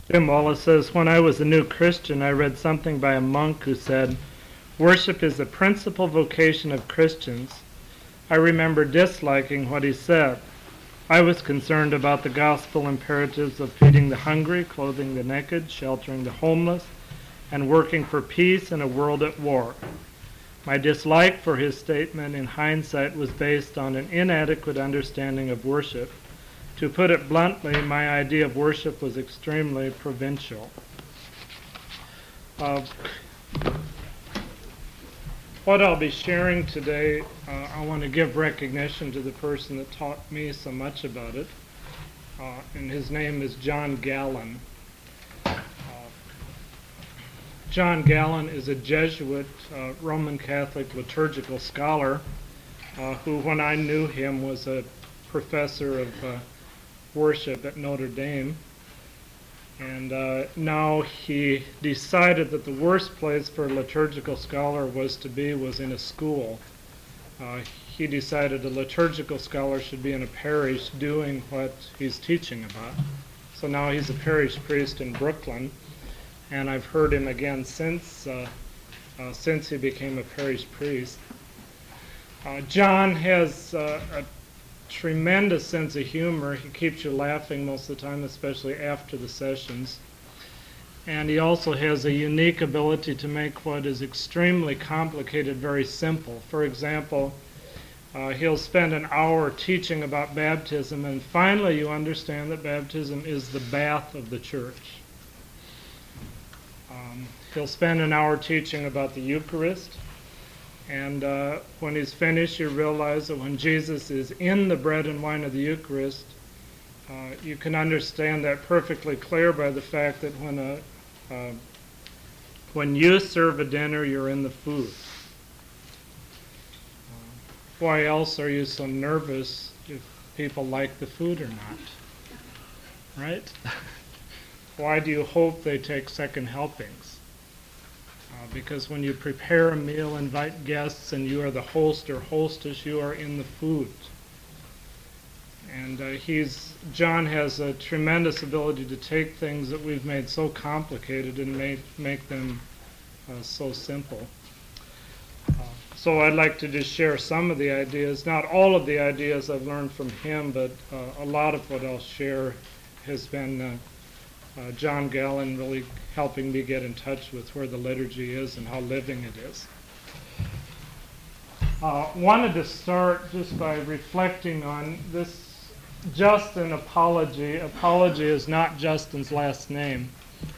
Jim Wallace says, when I was a new Christian, I read something by a monk who said, worship is the principal vocation of Christians. I remember disliking what he said. I was concerned about the gospel imperatives of feeding the hungry, clothing the naked, sheltering the homeless, and working for peace in a world at war. My dislike for his statement in hindsight was based on an inadequate understanding of worship. To put it bluntly, my idea of worship was extremely provincial. What I'll be sharing today, I want to give recognition to the person that taught me so much about it, and his name is John Gallon. John Gallon is a Jesuit Roman Catholic liturgical scholar who, when I knew him, was a professor of worship at Notre Dame. And now he decided that the worst place for a liturgical scholar was in a school. He decided a liturgical scholar should be in a parish doing what he's teaching about. So now he's a parish priest in Brooklyn, and I've heard him again since he became a parish priest. John has a tremendous sense of humor. He keeps you laughing most of the time, especially after the sessions. And he also has a unique ability to make what is extremely complicated very simple. For example, he'll spend an hour teaching about baptism, and finally you understand that baptism is the bath of the church. He'll spend an hour teaching about the Eucharist, and when he's finished, you realize that when Jesus is in the bread and wine of the Eucharist, you can understand that perfectly clear by the fact that when you serve a dinner, you're in the food. Why else are you so nervous if people like the food or not? Right? Why do you hope they take second helpings? Because when you prepare a meal, invite guests, and you are the host or hostess, you are in the food. And John has a tremendous ability to take things that we've made so complicated and make them so simple. So I'd like to just share some of the ideas, not all of the ideas I've learned from him, but a lot of what I'll share has been John Gallon really helping me get in touch with where the liturgy is and how living it is. Wanted to start just by reflecting on this Justin Apology. Apology is not Justin's last name.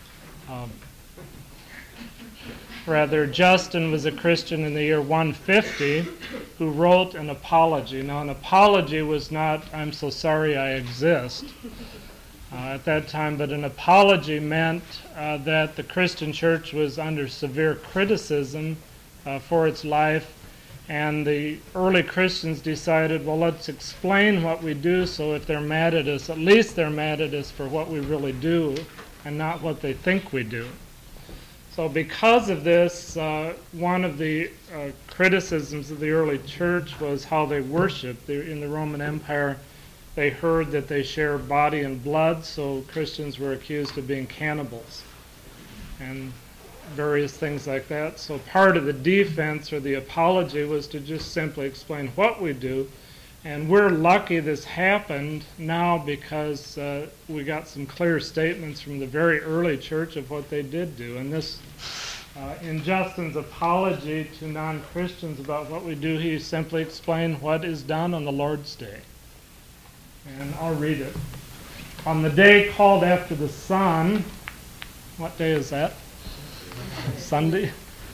Rather, Justin was a Christian in the year 150 who wrote an apology. Now, an apology was not, I'm so sorry I exist, at that time, but an apology meant that the Christian church was under severe criticism for its life, and the early Christians decided, well, let's explain what we do, so if they're mad at us, at least they're mad at us for what we really do and not what they think we do. So because of this, one of the criticisms of the early church was how they worshiped. In the Roman Empire, they heard that they share body and blood, so Christians were accused of being cannibals and various things like that. So part of the defense or the apology was to just simply explain what we do. And we're lucky this happened now because we got some clear statements from the very early church of what they did do. And this, in Justin's apology to non-Christians about what we do, he simply explained what is done on the Lord's Day. And I'll read it. On the day called after the sun, what day is that? Sunday?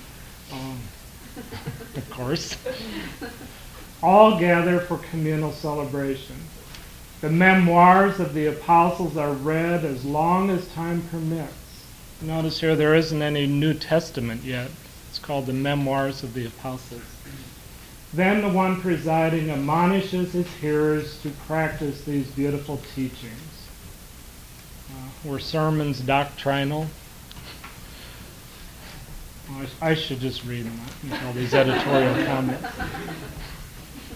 Of course. All gather for communal celebration. The memoirs of the apostles are read as long as time permits. Notice here there isn't any New Testament yet. It's called the Memoirs of the Apostles. Then the one presiding admonishes his hearers to practice these beautiful teachings. Were sermons doctrinal? I should just read them, all these editorial comments.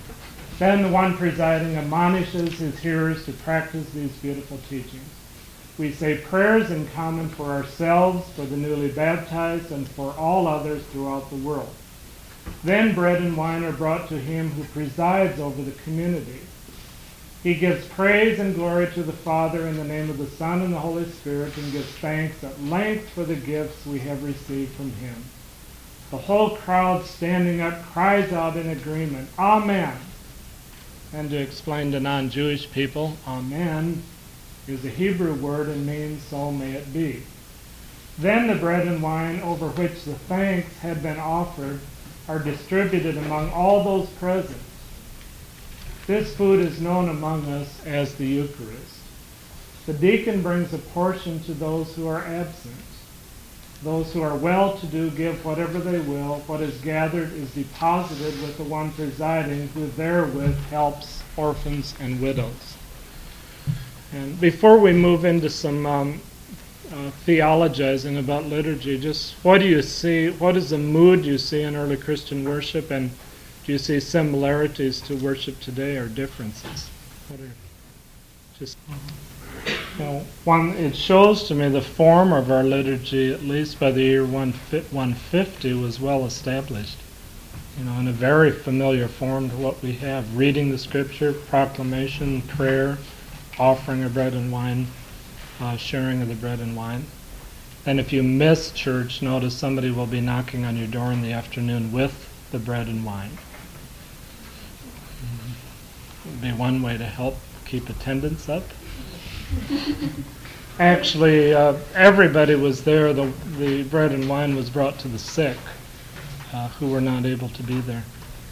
Then the one presiding admonishes his hearers to practice these beautiful teachings. We say prayers in common for ourselves, for the newly baptized, and for all others throughout the world. Then bread and wine are brought to him who presides over the community. He gives praise and glory to the Father in the name of the Son and the Holy Spirit, and gives thanks at length for the gifts we have received from him. The whole crowd standing up cries out in agreement, Amen. And to explain to non-Jewish people, Amen is a Hebrew word and means so may it be. Then the bread and wine over which the thanks had been offered are distributed among all those present. This food is known among us as the Eucharist. The deacon brings a portion to those who are absent. Those who are well-to-do give whatever they will. What is gathered is deposited with the one presiding, who therewith helps orphans and widows. And before we move into some theologizing about liturgy, just what do you see, what is the mood you see in early Christian worship, and do you see similarities to worship today or differences? What are just, one, it shows to me the form of our liturgy, at least by the year 150, was well established. In a very familiar form to what we have: reading the Scripture, proclamation, prayer, offering of bread and wine, sharing of the bread and wine. And if you miss church, notice somebody will be knocking on your door in the afternoon with the bread and wine. It would be one way to help keep attendance up. Actually, everybody was there. The bread and wine was brought to the sick who were not able to be there.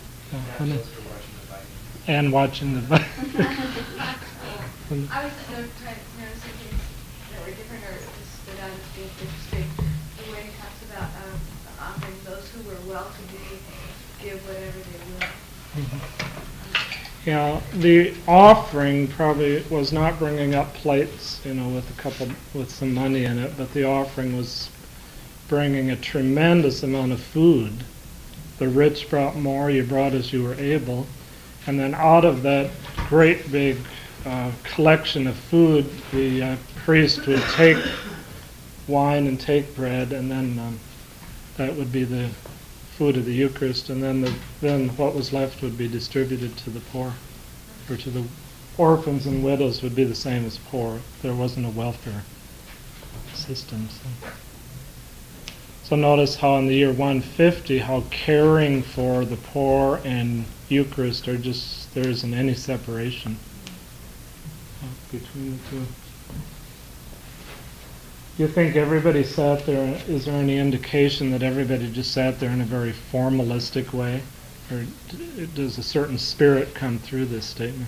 And watching the Vikings. I was noticing things that were different, or just stood out as being interesting. The way he talks about offering those who were well-to-do give whatever they will. Yeah, the offering probably was not bringing up plates, with some money in it, but the offering was bringing a tremendous amount of food. The rich brought more, you brought as you were able, and then out of that great big collection of food, the priest would take wine and take bread, and then that would be the food of the Eucharist, and then what was left would be distributed to the poor, or to the orphans and widows would be the same as poor. There wasn't a welfare system. So notice how in the year 150, how caring for the poor and Eucharist there isn't any separation between the two. You think everybody sat there? Is there any indication that everybody just sat there in a very formalistic way? Or does a certain spirit come through this statement?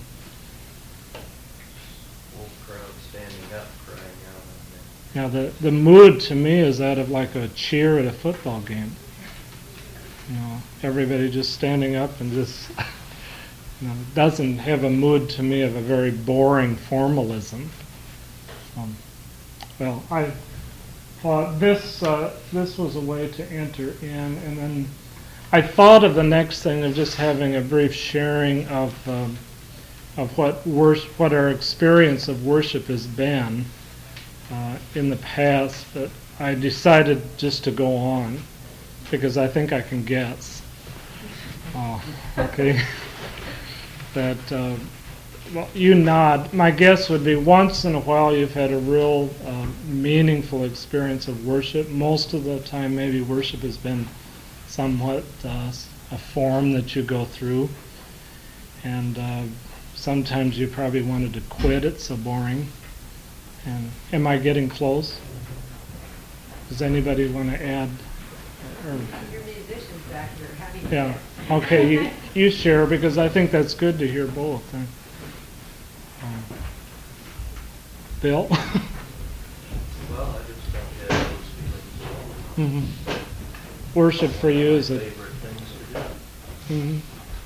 Whole crowd standing up, crying out. Now the mood to me is that of like a cheer at a football game. Everybody just standing up and just, doesn't have a mood to me of a very boring formalism. Well, I thought this was a way to enter in, and then I thought of the next thing of just having a brief sharing of what our experience of worship has been in the past, but I decided just to go on because I think I can guess. Okay, that. Well, you nod. My guess would be once in a while you've had a real meaningful experience of worship. Most of the time maybe worship has been somewhat a form that you go through. And sometimes you probably wanted to quit, it's so boring. And am I getting close? Does anybody want to add? Your musicians back here having Yeah. Okay, you share, because I think that's good to hear both. Bill? Well, I just don't have those feelings. Worship for you is a... Favorite things to do. Mhm.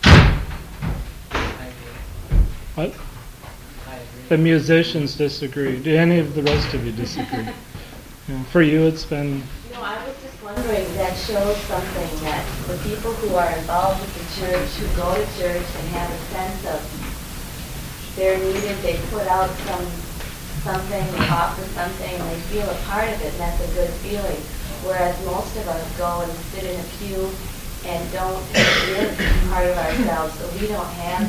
I What? agree. The musicians disagree. Do any of the rest of you disagree? For you it's been... I was just wondering, that shows something, that the people who are involved with the church, who go to church and have a sense of they're needed, they put out some something, they offer something, and they feel a part of it, and that's a good feeling. Whereas most of us go and sit in a pew and don't live part of ourselves, so we don't have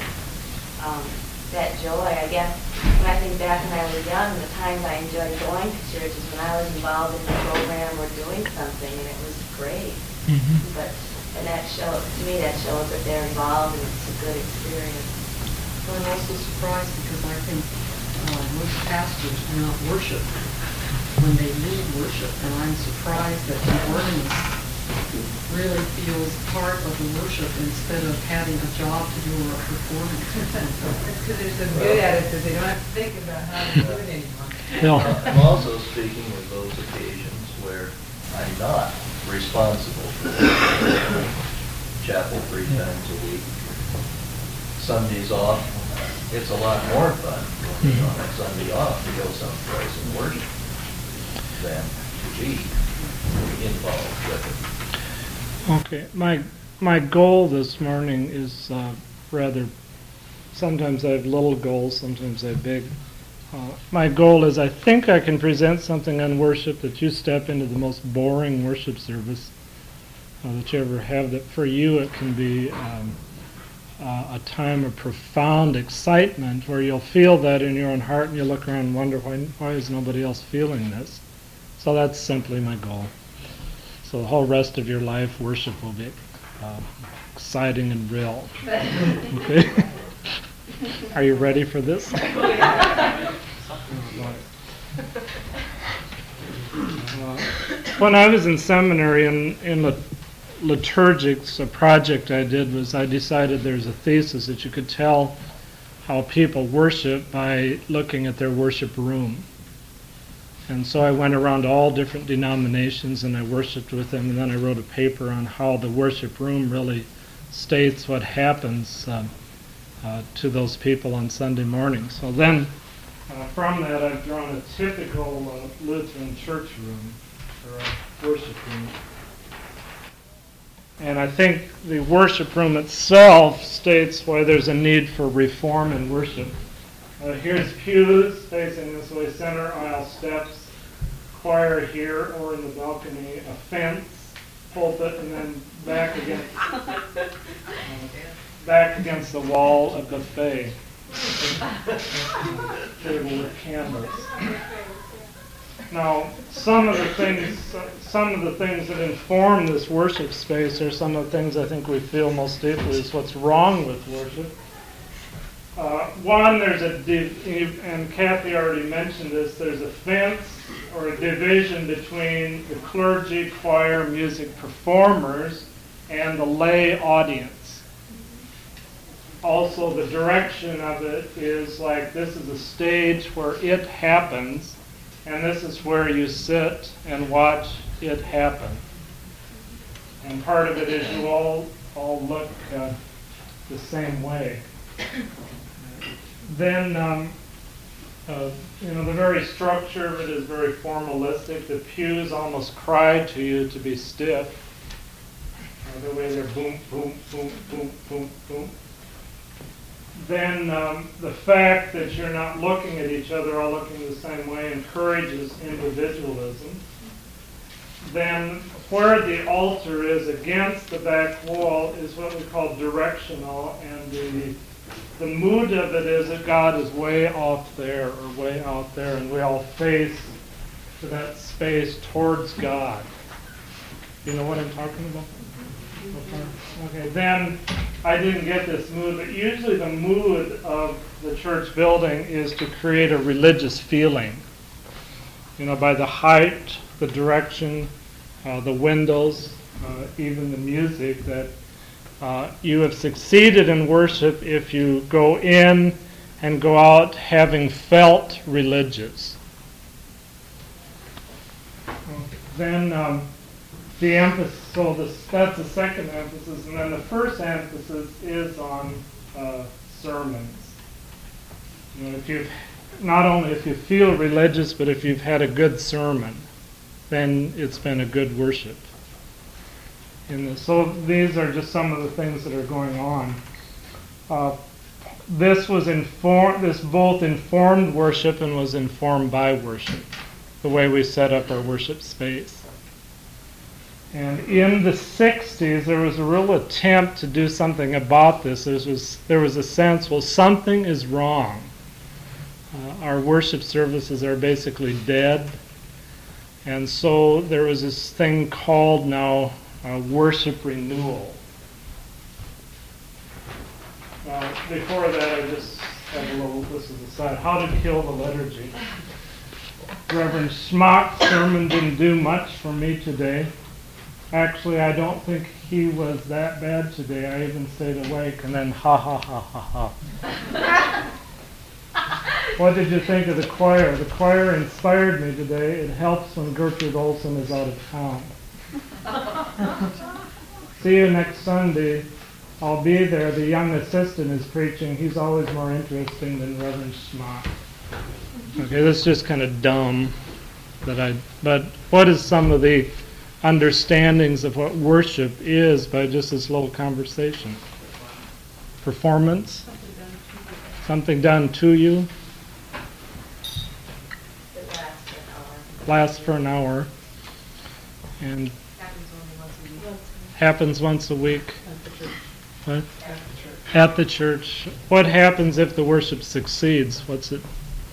that joy. I guess when I think back when I was young, the times I enjoyed going to church is when I was involved in a program or doing something, and it was great. But and that shows, to me, that shows that they're involved and it's a good experience. But I'm also surprised because I think most pastors do not worship when they lead worship, and I'm surprised that the organist really feels part of the worship instead of having a job to do or a performance or something. Because they're so good at it that they don't have to think about how to do it anymore. I'm also speaking of those occasions where I'm not responsible for chapel 3 times a week. Sundays off, it's a lot more fun on a Sunday off to go someplace and worship than to be involved with it. Okay, my goal this morning is rather, sometimes I have little goals, sometimes I have big. My goal is I think I can present something on worship that you step into the most boring worship service that you ever have, that for you it can be a time of profound excitement where you'll feel that in your own heart and you'll look around and wonder why is nobody else feeling this. So that's simply my goal. So the whole rest of your life, worship will be exciting and real. Okay? Are you ready for this? When I was in seminary in liturgics, a project I did was I decided there's a thesis that you could tell how people worship by looking at their worship room. And so I went around to all different denominations and I worshiped with them, and then I wrote a paper on how the worship room really states what happens to those people on Sunday morning. So then from that I've drawn a typical Lutheran church room, or a worship room. And I think the worship room itself states why there's a need for reform in worship. Here's pews facing this way, center aisle steps, choir here or in the balcony, a fence, pulpit, and then back against the wall, a buffet, table with candles. Now, some of the things that inform this worship space are some of the things I think we feel most deeply is what's wrong with worship. One, there's and Kathy already mentioned this, there's a fence or a division between the clergy, choir, music performers, and the lay audience. Also, the direction of it is like this is a stage where it happens, and this is where you sit and watch it happen. And part of it is you all look the same way. Then, the very structure of it is very formalistic. The pews almost cry to you to be stiff. The way they're boom, boom, boom, boom, boom, boom. Then the fact that you're not looking at each other, all looking the same way, encourages individualism. Then where the altar is against the back wall is what we call directional, and the mood of it is that God is way off there or way out there, and we all face to that space towards God. You know what I'm talking about? Okay, then I didn't get this mood, but usually the mood of the church building is to create a religious feeling. By the height, the direction, the windows, even the music, that you have succeeded in worship if you go in and go out having felt religious. Then the emphasis, that's the second emphasis, and then the first emphasis is on sermons. Not only if you feel religious, but if you've had a good sermon, then it's been a good worship. So these are just some of the things that are going on. this both informed worship and was informed by worship, the way we set up our worship space. And in the 60s, there was a real attempt to do something about this. There was a sense, well, something is wrong. Our worship services are basically dead. And so there was this thing called now worship renewal. Before that, I just have a little, this is a side, how to kill the liturgy. Reverend Schmock's sermon didn't do much for me today. Actually, I don't think he was that bad today. I even stayed awake and then ha ha ha ha ha. What did you think of the choir? The choir inspired me today. It helps when Gertrude Olson is out of town. See you next Sunday. I'll be there. The young assistant is preaching. He's always more interesting than Reverend Schmock. Okay, that's just kind of dumb. But what is some of the understandings of what worship is by just this little conversation? Performance? Something done to you? Lasts for an hour. And happens once a week. What? At the church. What happens if the worship succeeds? What's it?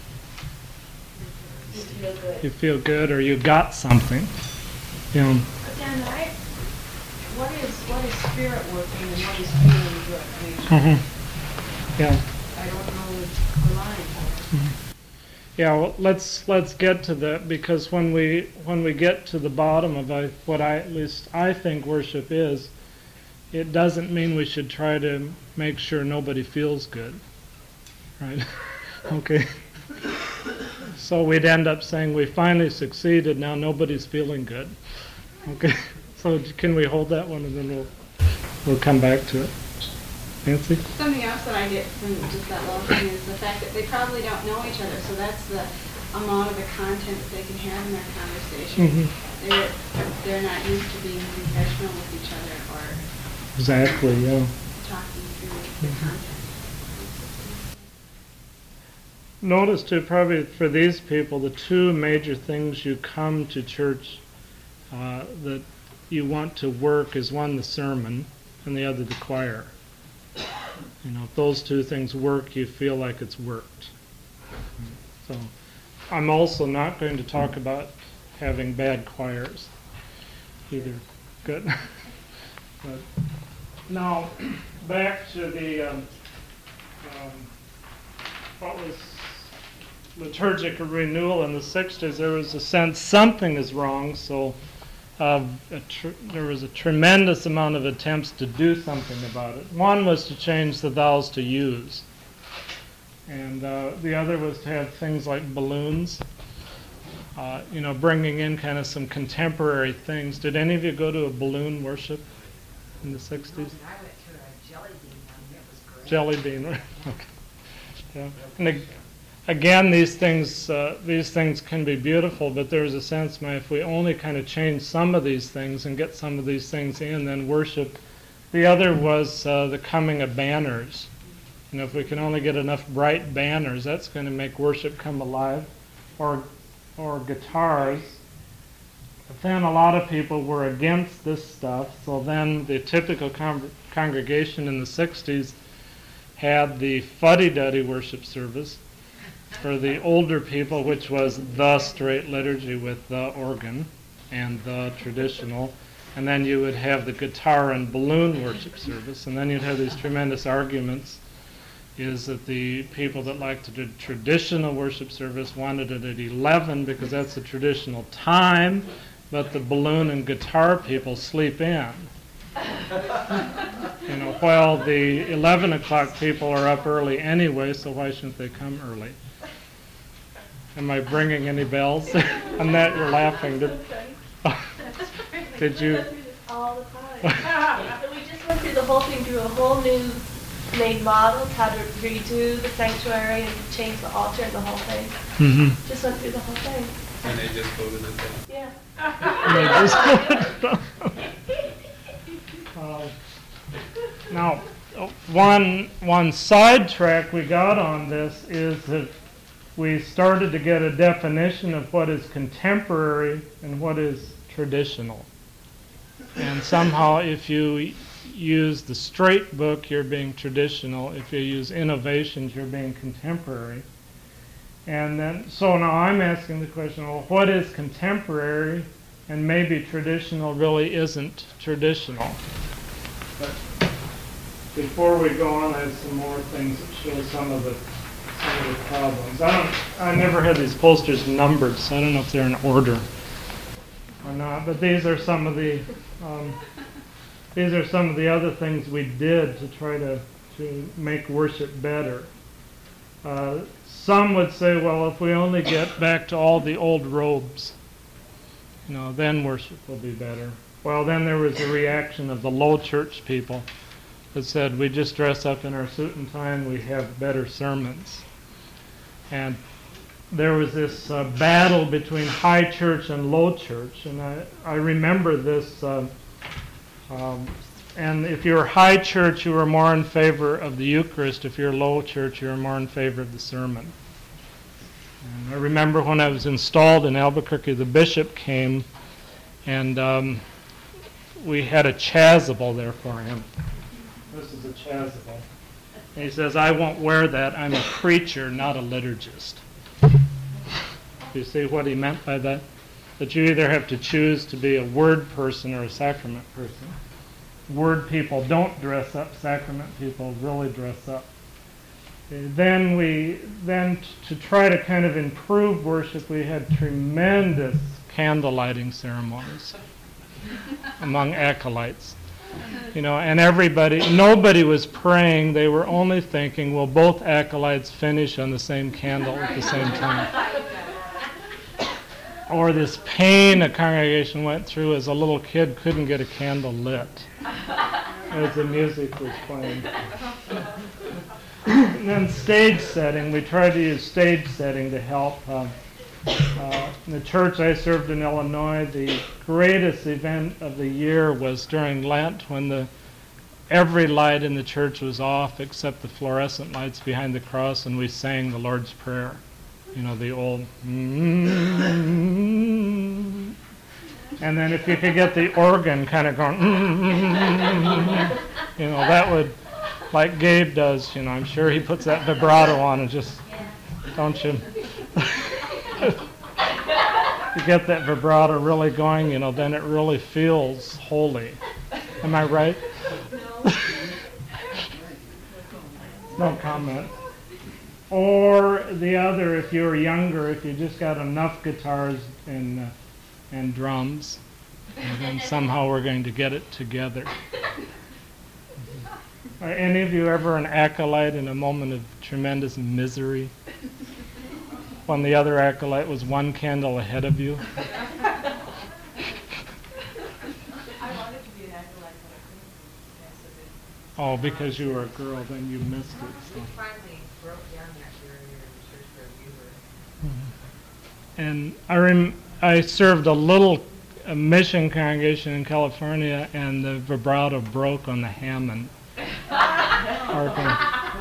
You feel good. You feel good, or you got something. You know. Again, what is spirit working and what is feeling good? Yeah. I don't know the line. Yeah, well, let's get to that, because when we get to the bottom of what at least I think worship is, it doesn't mean we should try to make sure nobody feels good, right? Okay. So we'd end up saying we finally succeeded. Now nobody's feeling good. Okay. So can we hold that one and then we'll come back to it. Nancy? Something else that I get from just that little thing is the fact that they probably don't know each other, so that's the amount of the content that they can have in their conversation. Mm-hmm. They're not used to being professional with each other or Exactly, yeah. talking through the content. Notice too, probably for these people, the two major things you come to church that you want to work is one, the sermon, and the other, the choir. You know, if those two things work, you feel like it's worked. So I'm also not going to talk about having bad choirs either. Good. But now, back to the what was liturgical renewal in the 60s. There was a sense something is wrong, so there was a tremendous amount of attempts to do something about it. One was to change the thous to yous, and the other was to have things like balloons, bringing in kind of some contemporary things. Did any of you go to a balloon worship in the 60s? I went to a jelly bean one. It was great. Jelly bean, okay. Yeah. And again, these things can be beautiful, but there's a sense, if we only kind of change some of these things and get some of these things in, then worship. The other was the coming of banners. If we can only get enough bright banners, that's going to make worship come alive. Or guitars. But then a lot of people were against this stuff, so then the typical congregation in the 60s had the fuddy-duddy worship service for the older people, which was the straight liturgy with the organ and the traditional, and then you would have the guitar and balloon worship service, and then you'd have these tremendous arguments. Is that the people that liked the traditional worship service wanted it at 11 because that's the traditional time, but the balloon and guitar people sleep in. While the 11 o'clock people are up early anyway, so why shouldn't they come early? Am I bringing any bells? On that you're laughing. Did you? We go through this all the time. So we just went through the whole thing through a whole new made models, how to redo the sanctuary and change the altar and the whole thing. Mm-hmm. Just went through the whole thing. And they just voted it down. Yeah. Now, one sidetrack we got on this is that we started to get a definition of what is contemporary and what is traditional. And somehow if you use the straight book, you're being traditional. If you use innovations, you're being contemporary. And then, so now I'm asking the question, well, what is contemporary? And maybe traditional really isn't traditional. But before we go on, I have some more things that show some of the problems. I never had these posters numbered, so I don't know if they're in order or not. But these are some of the other things we did to try to make worship better. Some would say, well, if we only get back to all the old robes, then worship will be better. Well, then there was a reaction of the low church people that said, we just dress up in our suit and tie and we have better sermons. And there was this battle between high church and low church, and I remember this. And if you were high church, you were more in favor of the Eucharist. If you're low church, you were more in favor of the sermon. And I remember when I was installed in Albuquerque, the bishop came, and we had a chasuble there for him. This is a chasuble. And he says, I won't wear that. I'm a preacher, not a liturgist. You see what he meant by that? That you either have to choose to be a word person or a sacrament person. Word people don't dress up. Sacrament people really dress up. Then to try to kind of improve worship, we had tremendous candle lighting ceremonies among acolytes. And nobody was praying. They were only thinking, will both acolytes finish on the same candle at the same time? Or this pain a congregation went through as a little kid couldn't get a candle lit as the music was playing. And then stage setting. We tried to use stage setting to help. In the church I served in Illinois, the greatest event of the year was during Lent, when every light in the church was off except the fluorescent lights behind the cross, and we sang the Lord's Prayer. The old and then if you could get the organ kind of going that would, like Gabe does, I'm sure he puts that vibrato on and just, don't you? You get that vibrato really going, then it really feels holy. Am I right? No comment. Or the other, if you were younger, if you just got enough guitars and drums, then somehow we're going to get it together. Are any of you ever an acolyte in a moment of tremendous misery? When the other acolyte was one candle ahead of you? I wanted to be an acolyte, but I couldn't. Oh, because you were a girl, then you missed it. So. We finally broke down that year in the church where you were. And I served a mission congregation in California, and the vibrato broke on the Hammond organ.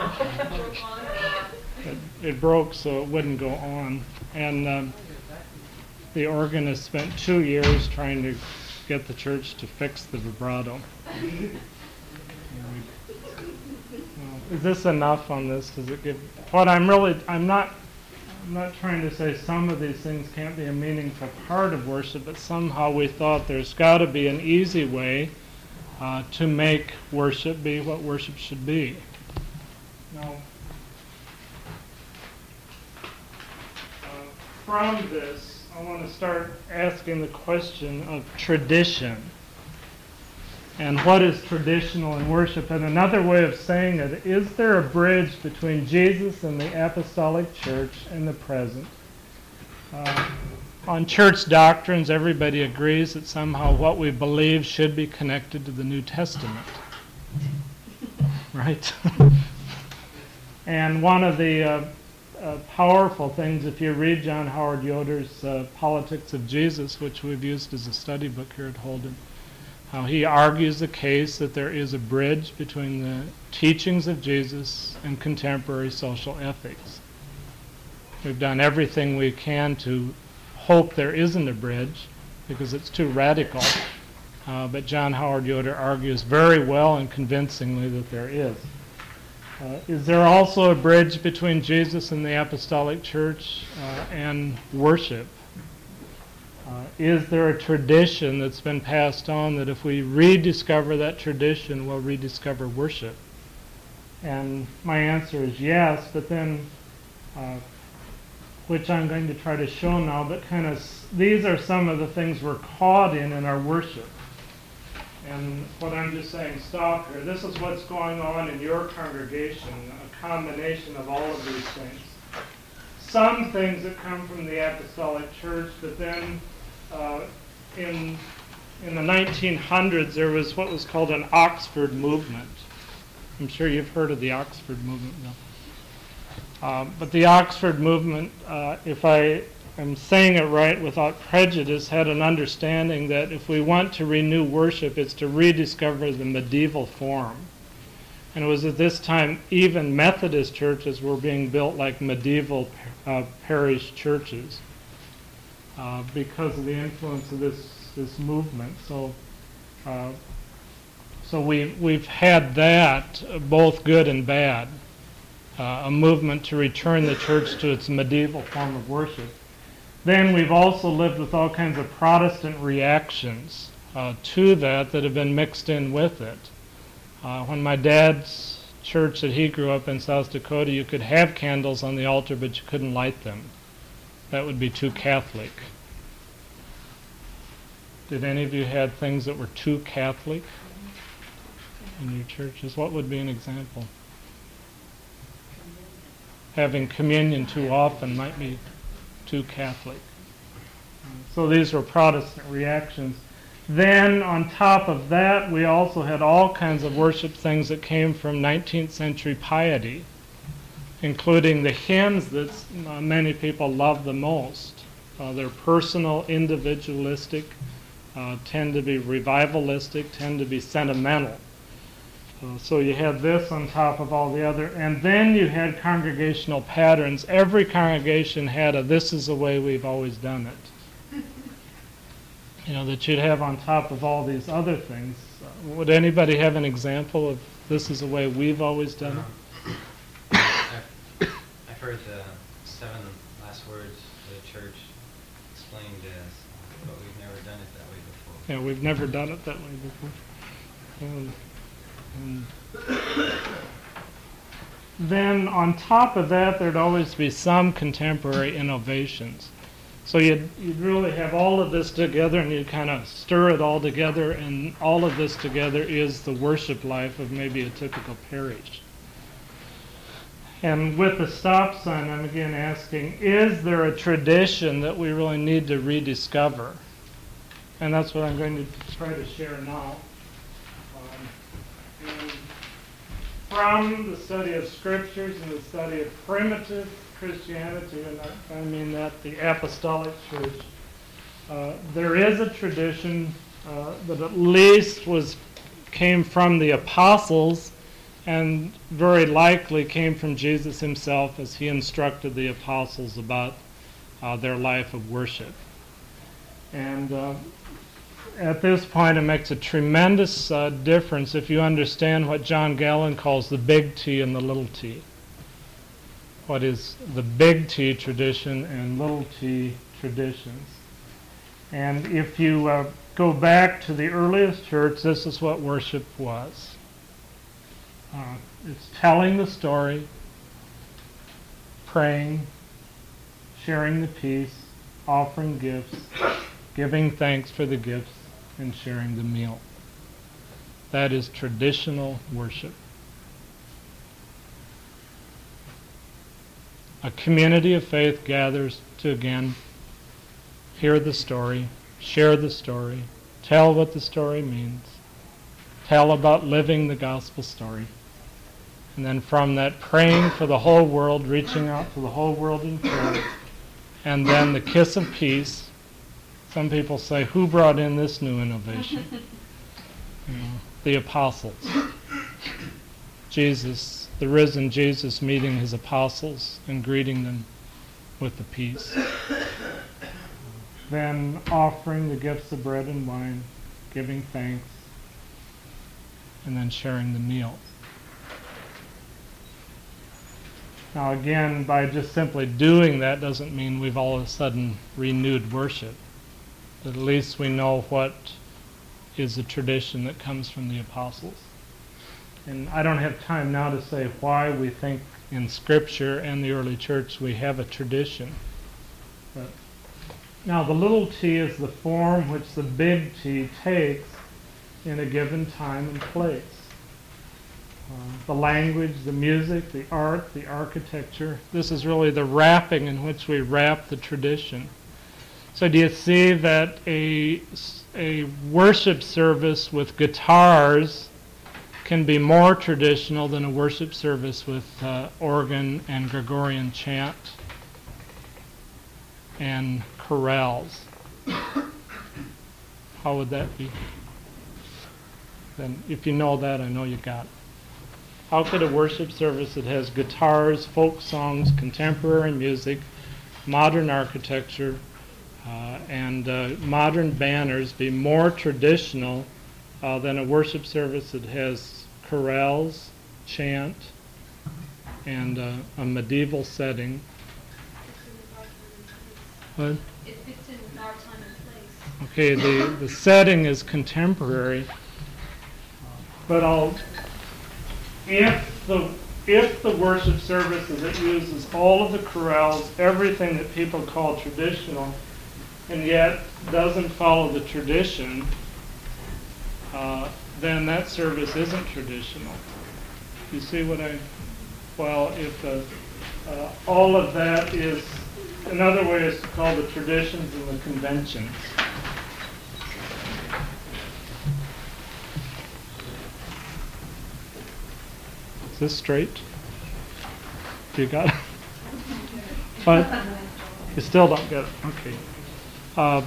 It broke so it wouldn't go on. And the organist spent 2 years trying to get the church to fix the vibrato. Is this enough on this? Does it give what I'm not trying to say some of these things can't be a meaningful part of worship, but somehow we thought there's got to be an easy way to make worship be what worship should be. Now, from this, I want to start asking the question of tradition. And what is traditional in worship? And another way of saying it, is there a bridge between Jesus and the apostolic church in the present? On church doctrines, everybody agrees that somehow what we believe should be connected to the New Testament. Right? And one of the powerful things, if you read John Howard Yoder's Politics of Jesus, which we've used as a study book here at Holden, He argues the case that there is a bridge between the teachings of Jesus and contemporary social ethics. We've done everything we can to hope there isn't a bridge because it's too radical. But John Howard Yoder argues very well and convincingly that there is. Is there also a bridge between Jesus and the Apostolic Church and worship? Is there a tradition that's been passed on that if we rediscover that tradition, we'll rediscover worship? And my answer is yes, but then, which I'm going to try to show now, but these are some of the things we're caught in our worship. And what I'm just saying, stop here. This is what's going on in your congregation, a combination of all of these things. Some things that come from the Apostolic Church, but then in the 1900s there was what was called an Oxford movement. I'm sure you've heard of the Oxford movement now. But the Oxford movement, if I am saying it right without prejudice, had an understanding that if we want to renew worship, it's to rediscover the medieval form. And it was at this time even Methodist churches were being built like medieval parish churches because of the influence of this movement. So we've had that, both good and bad, a movement to return the church to its medieval form of worship. Then we've also lived with all kinds of Protestant reactions to that have been mixed in with it. When my dad's church that he grew up in, South Dakota, you could have candles on the altar, but you couldn't light them. That would be too Catholic. Did any of you have things that were too Catholic in your churches? What would be an example? Having communion too often might be too Catholic. So these were Protestant reactions. Then on top of that, we also had all kinds of worship things that came from 19th century piety, including the hymns that many people love the most. They're personal, individualistic, tend to be revivalistic, tend to be sentimental. So you had this on top of all the other. And then you had congregational patterns. Every congregation had a "this is the way we've always done it." That you'd have on top of all these other things. Would anybody have an example of "this is the way we've always done it"? I've heard the 7 last words of the church explained as, but we've never done it that way before. Yeah, we've never done it that way before. Then on top of that, there'd always be some contemporary innovations. So you'd really have all of this together, and you'd kind of stir it all together, and all of this together is the worship life of maybe a typical parish. And with the stop sign, I'm again asking, is there a tradition that we really need to rediscover? And that's what I'm going to try to share now. And from the study of scriptures and the study of primitive Christianity, and I mean that the Apostolic Church, there is a tradition that at least came from the apostles, and very likely came from Jesus himself as he instructed the apostles about their life of worship. And at this point, it makes a tremendous difference if you understand what John Gallon calls the big T and the little t. What is the big T tradition and little t traditions. And if you go back to the earliest church, this is what worship was. It's telling the story, praying, sharing the peace, offering gifts, giving thanks for the gifts, and sharing the meal. That is traditional worship. A community of faith gathers to again hear the story, share the story, tell what the story means, tell about living the gospel story, and then from that praying for the whole world, reaching out to the whole world in prayer, and then the kiss of peace. Some people say, who brought in this new innovation? the apostles. Jesus, the risen Jesus meeting his apostles and greeting them with the peace. Then offering the gifts of bread and wine, giving thanks, and then sharing the meal. Now again, by just simply doing that doesn't mean we've all of a sudden renewed worship. But at least we know what is a tradition that comes from the apostles. And I don't have time now to say why we think in Scripture and the early church we have a tradition. But now the little t is the form which the big T takes in a given time and place. The language, the music, the art, the architecture. This is really the wrapping in which we wrap the tradition. So do you see that a worship service with guitars can be more traditional than a worship service with organ and Gregorian chant and chorales? How would that be? Then if you know that, I know you got it. How could a worship service that has guitars, folk songs, contemporary music, modern architecture, and modern banners be more traditional than a worship service that has chorales, chant, and a medieval setting? What? It fits in with our time and place. Okay, the setting is contemporary, but if the worship service that uses all of the chorales, everything that people call traditional, and yet doesn't follow the tradition, then that service isn't traditional. You see what well, if all of that is, another way is to call the traditions and the conventions. Is this straight? You got it? What? You still don't get it? Okay.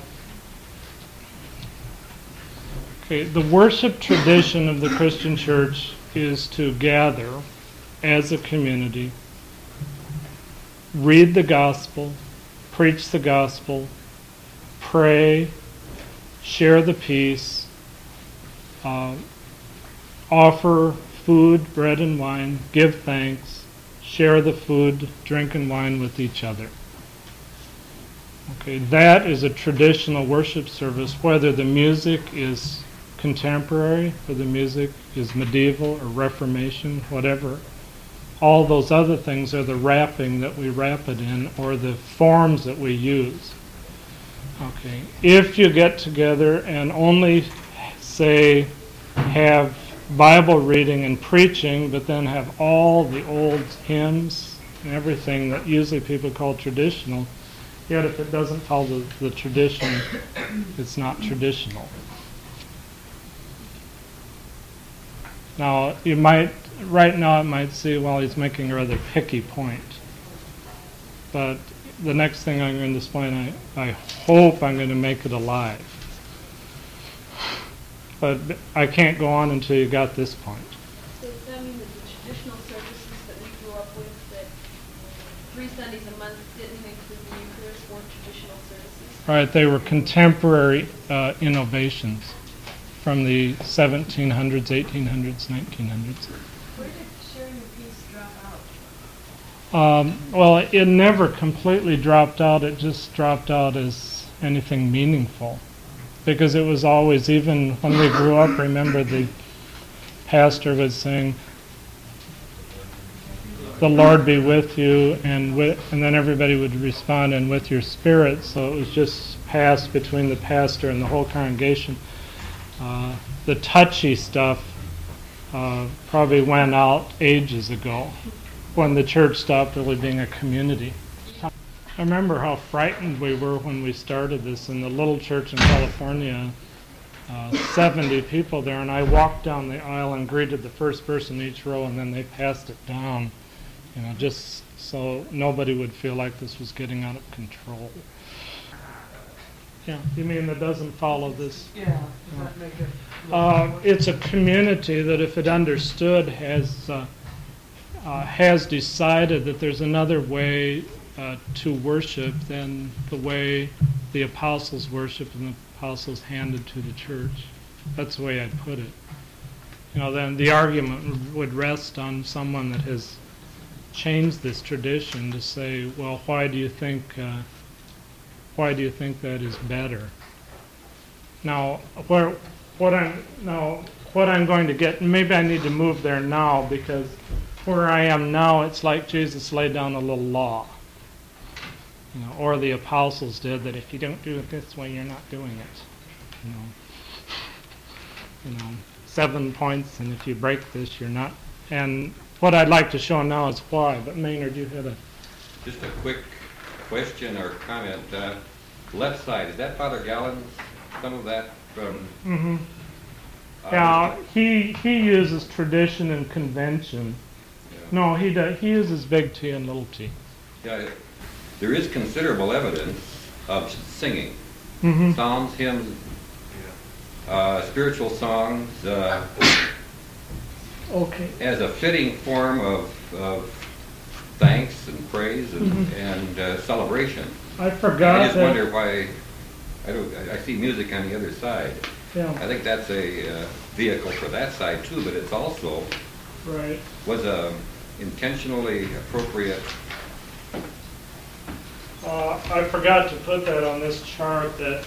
Okay. The worship tradition of the Christian church is to gather as a community, read the gospel, preach the gospel, pray, share the peace, offer food, bread and wine, give thanks, share the food, drink and wine with each other. Okay, that is a traditional worship service, whether the music is contemporary or the music is medieval or Reformation, whatever. All those other things are the wrapping that we wrap it in, or the forms that we use. Okay, if you get together and only say have Bible reading and preaching, but then have all the old hymns and everything that usually people call traditional, yet if it doesn't follow the tradition, it's not traditional. Now, you might, right now it might see, well, he's making a rather picky point. But the next thing I'm going to explain, I hope I'm going to make it alive. But I can't go on until you got this point. So does that mean that the traditional services that we grew up with, that 3 Sundays a month didn't include the Eucharist, weren't traditional services? Right, they were contemporary innovations from the 1700s, 1800s, 1900s. Where did sharing the peace drop out? Well, it never completely dropped out. It just dropped out as anything meaningful. Because it was always, even when we grew up, remember the pastor would sing, "The Lord be with you," and then everybody would respond, "and with your spirit." So it was just passed between the pastor and the whole congregation. The touchy stuff probably went out ages ago, when the church stopped really being a community. I remember how frightened we were when we started this in the little church in California, 70 people there, and I walked down the aisle and greeted the first person in each row, and then they passed it down, just so nobody would feel like this was getting out of control. Yeah, you mean that doesn't follow this? Yeah, does that make it It's a community that, if it understood, has decided that there's another way to worship than the way the apostles worshiped and the apostles handed to the church. That's the way I'd put it. Then the argument would rest on someone that has changed this tradition to say, well, why do you think that is better? Now, what I'm going to get, maybe I need to move there now, because where I am now, it's like Jesus laid down a little law, or the apostles did, that if you don't do it this way, you're not doing it. 7 points, and if you break this, you're not. And what I'd like to show now is why. But Maynard, you had a... Just a quick question or comment. Left side, is that Father Gallen's, some of that from... Mm-hmm. Yeah, he uses tradition and convention. Yeah. No, he uses big T and little t. Yeah, there is considerable evidence of singing. Mm-hmm. Psalms, hymns, spiritual songs, okay, as a fitting form of thanks and praise and celebration. I forgot I just that. wonder why I see music on the other side. Yeah. I think that's a vehicle for that side too, but it's also Right. was a intentionally appropriate. I forgot to put that on this chart, that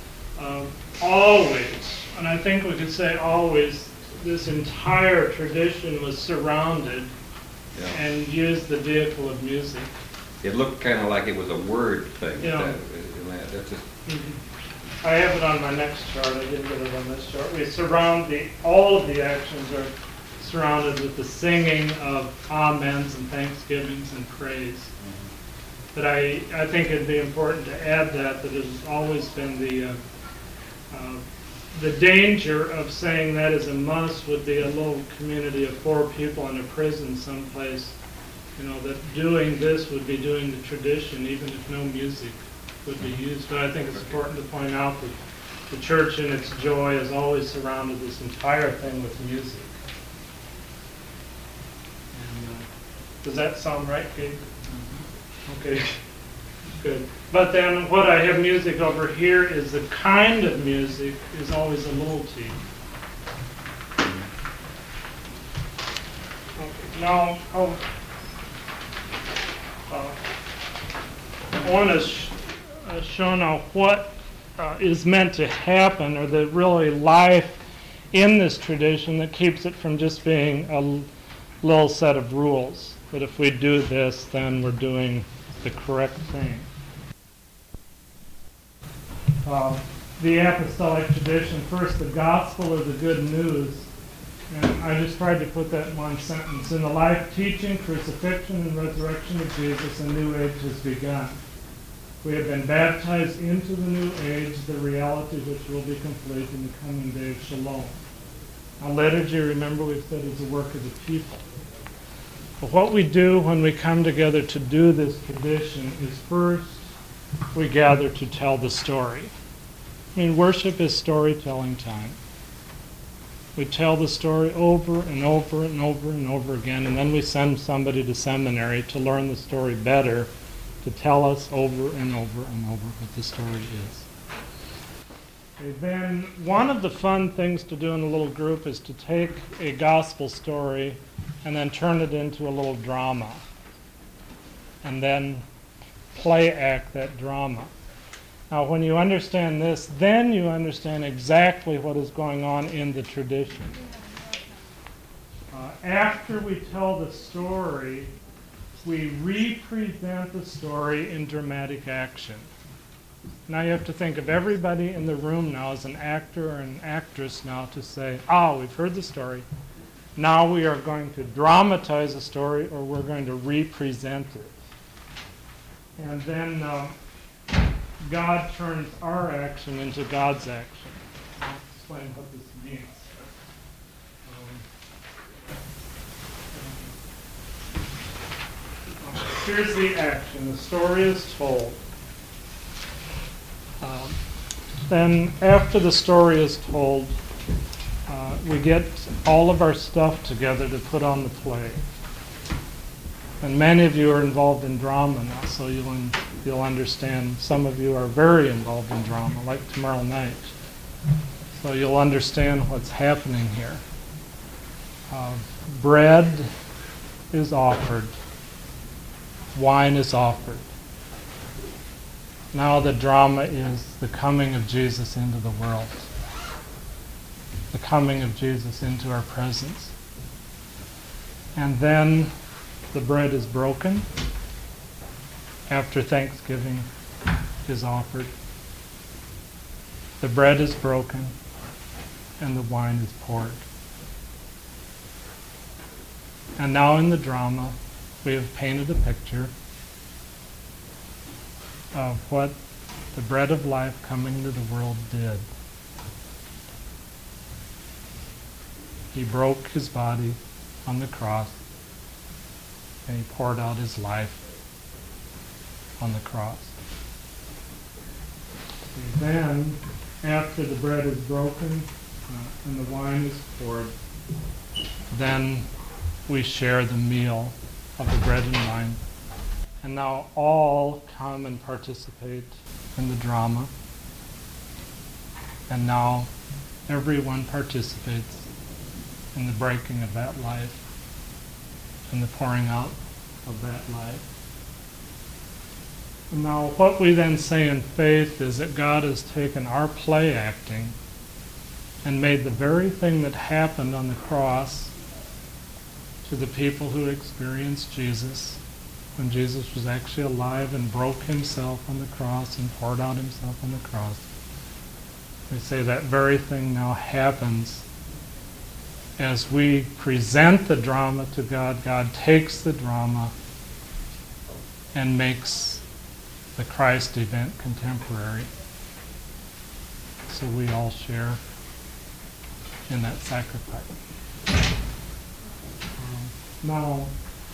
always, and I think we could say always, this entire tradition was surrounded and used the vehicle of music. It looked kind of like it was a word thing. Yeah. That's just. I have it on my next chart. I didn't get it on this chart. We surround all of the actions are surrounded with the singing of amens and thanksgivings and praise. But I think it'd be important to add that it has always been the danger of saying that is a must would be a little community of 4 people in a prison someplace, that doing this would be doing the tradition, even if no music would be used. But I think it's important to point out that the church in its joy has always surrounded this entire thing with music. And, does that sound right, Kate? Okay, good. But then what I have music over here is the kind of music is always a little t. Okay, now I want to show now what is meant to happen, or the really life in this tradition that keeps it from just being a little set of rules. That if we do this, then we're doing the correct thing. The apostolic tradition, first the gospel or the good news, and I just tried to put that in one sentence. In the life, teaching, crucifixion, and resurrection of Jesus, a new age has begun. We have been baptized into the new age, the reality which will be complete in the coming day of Shalom. Now, liturgy, remember we've said, is the work of the people. But what we do when we come together to do this tradition is first we gather to tell the story. Worship is storytelling time. We tell the story over and over and over and over again, and then we send somebody to seminary to learn the story better, to tell us over and over and over what the story is. Okay, then one of the fun things to do in a little group is to take a gospel story and then turn it into a little drama, and then play act that drama. Now, when you understand this, then you understand exactly what is going on in the tradition. After we tell the story, we represent the story in dramatic action. Now you have to think of everybody in the room now as an actor or an actress now to say, we've heard the story. Now we are going to dramatize the story, or we're going to represent it. And then God turns our action into God's action. I'll explain what this means. Here's the action. The story is told. Then after the story is told, we get all of our stuff together to put on the play. And many of you are involved in drama now, so you'll understand. Some of you are very involved in drama, like tomorrow night. So you'll understand what's happening here. Bread is offered. Wine is offered. Now the drama is the coming of Jesus into the world. The coming of Jesus into our presence. And then the bread is broken after Thanksgiving is offered. The bread is broken and the wine is poured. And now in the drama, we have painted a picture of what the bread of life coming into the world did. He broke his body on the cross, and he poured out his life on the cross. And then, after the bread is broken and the wine is poured, then we share the meal of the bread and wine. And now all come and participate in the drama. And now everyone participates in the breaking of that life and the pouring out of that life. And now what we then say in faith is that God has taken our play acting and made the very thing that happened on the cross to the people who experienced Jesus, when Jesus was actually alive and broke himself on the cross and poured out himself on the cross. We say that very thing now happens as we present the drama to God. God takes the drama and makes the Christ event contemporary. So we all share in that sacrifice. Now,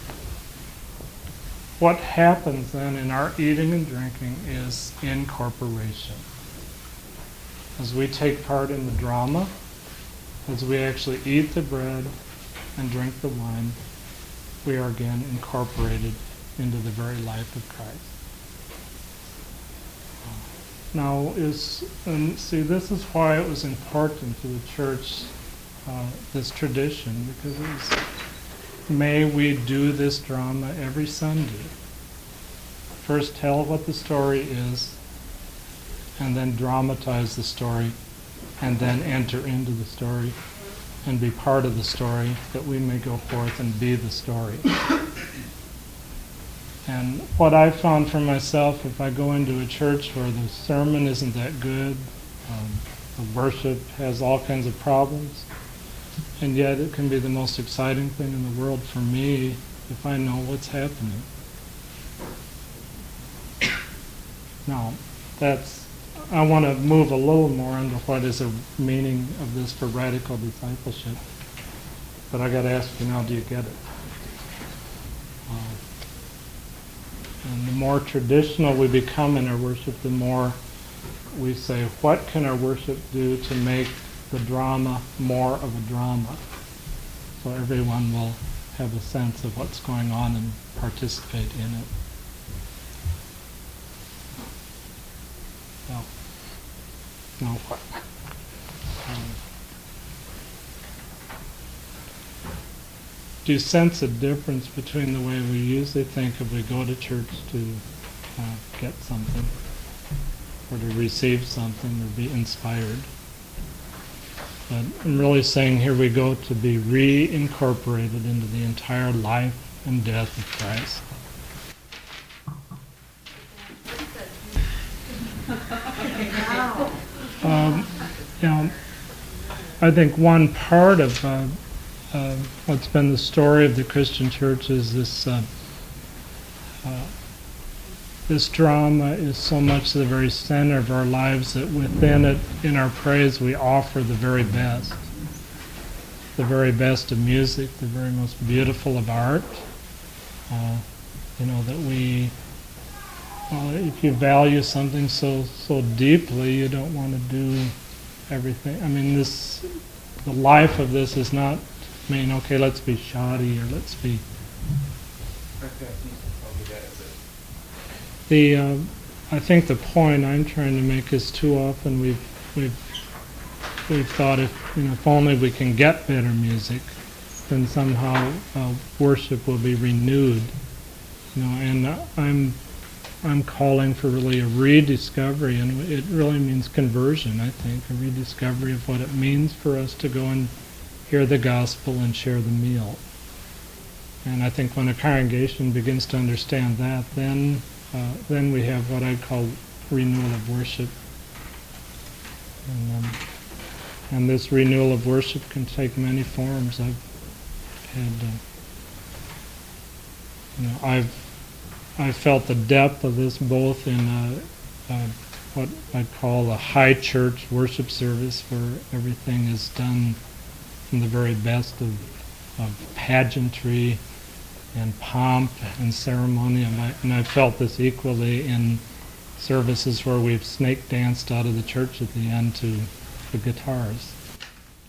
what happens then in our eating and drinking is incorporation. As we take part in the drama, as we actually eat the bread and drink the wine, we are again incorporated into the very life of Christ. Now, see, this is why it was important to the church, this tradition, because it was, may we do this drama every Sunday. First tell what the story is, and then dramatize the story, and then enter into the story and be part of the story, that we may go forth and be the story. And what I found for myself, if I go into a church where the sermon isn't that good, the worship has all kinds of problems, and yet it can be the most exciting thing in the world for me if I know what's happening. Now, I want to move a little more into what is the meaning of this for radical discipleship. But I got to ask you now, do you get it? And the more traditional we become in our worship, the more we say, what can our worship do to make the drama more of a drama? So everyone will have a sense of what's going on and participate in it. Now what? Do you sense a difference between the way we usually think if we go to church to get something, or to receive something, or be inspired? But I'm really saying here we go to be reincorporated into the entire life and death of Christ. I think one part of what's been the story of the Christian church is this drama is so much the very center of our lives that within it, in our praise, we offer the very best. The very best of music, the very most beautiful of art. That we, if you value something so deeply, you don't want to do everything. I mean, the life of this is not, I mean, okay, let's be shoddy or let's be. I think the point I'm trying to make is too often we've thought if only we can get better music, then somehow worship will be renewed. And I'm calling for really a rediscovery, and it really means conversion, I think, a rediscovery of what it means for us to go and hear the gospel and share the meal. And I think when a congregation begins to understand that, then we have what I call renewal of worship. And this renewal of worship can take many forms. I've felt the depth of this both in what I call a high church worship service, where everything is done from the very best of pageantry and pomp and ceremony, and I felt this equally in services where we've snake danced out of the church at the end to the guitars.